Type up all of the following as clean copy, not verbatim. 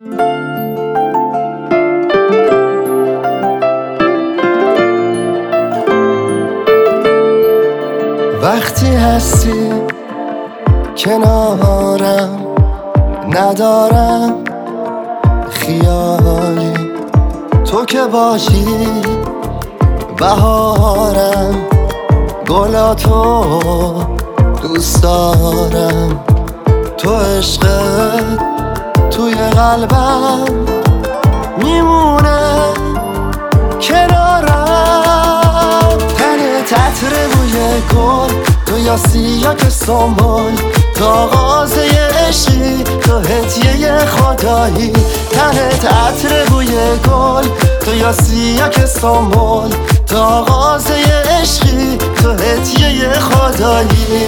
وقتی هستی کنارم ندارم خیالی، تو که باشی بهارم، گلاتو دوست دارم، تو عشقت توی قلبم میمونه کنارم. تنت عطر بوی گل، تو یاسی‌ها که سنبل، تو آغازه عشقی، تو هدیه خدایی. تنت عطر بوی گل، تو یاسی‌ها که سنبل، تو آغازه عشقی، تو هدیه خدایی.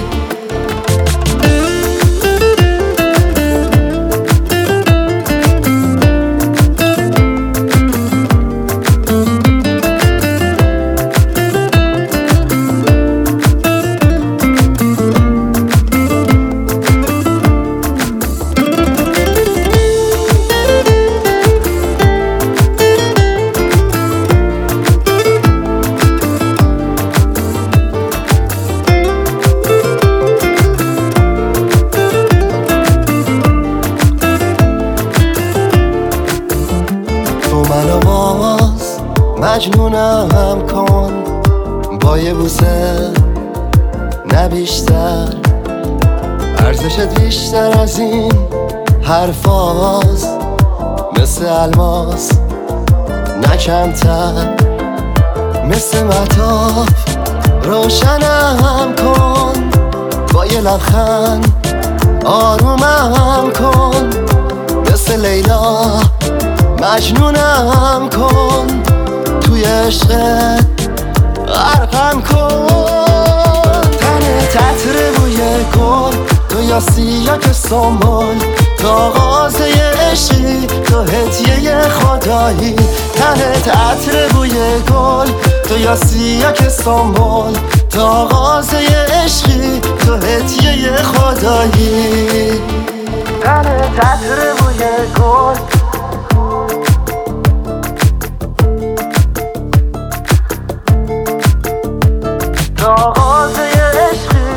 منو باز مجنونم کن با یه بوسه، نه بیشتر، ارزشت بیشتر از این حرفاست، مثل الماس نه کمتر، مثل مطاف روشنم کن، با یه لبخند آرومم کن، مثل لیلا مجنونم کن، توی عشقت غرقم کن. تنت عطر بوی گل، تو یاسی‌ها که سنبل، تو آغازه عشقی، تو هدیه خدایی. تنت عطر بوی گل، تو یاسی‌ها که سنبل، تو آغازه عشقی، تو هدیه خدایی. تنت عطر بوی گل، آغازه عشقی،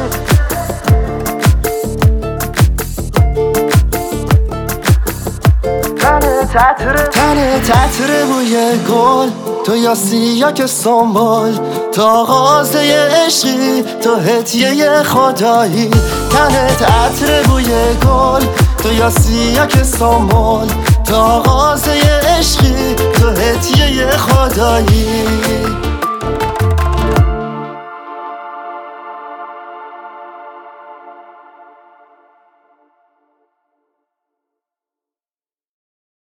تنت عطر بوی گل، تو یاسی‌ها که سنبل، تو آغازه عشقی، تو هدیه خدایی. تنت عطر بوی گل، تو یاسی‌ها که سنبل، تو آغازه عشقی، تو هدیه خدایی.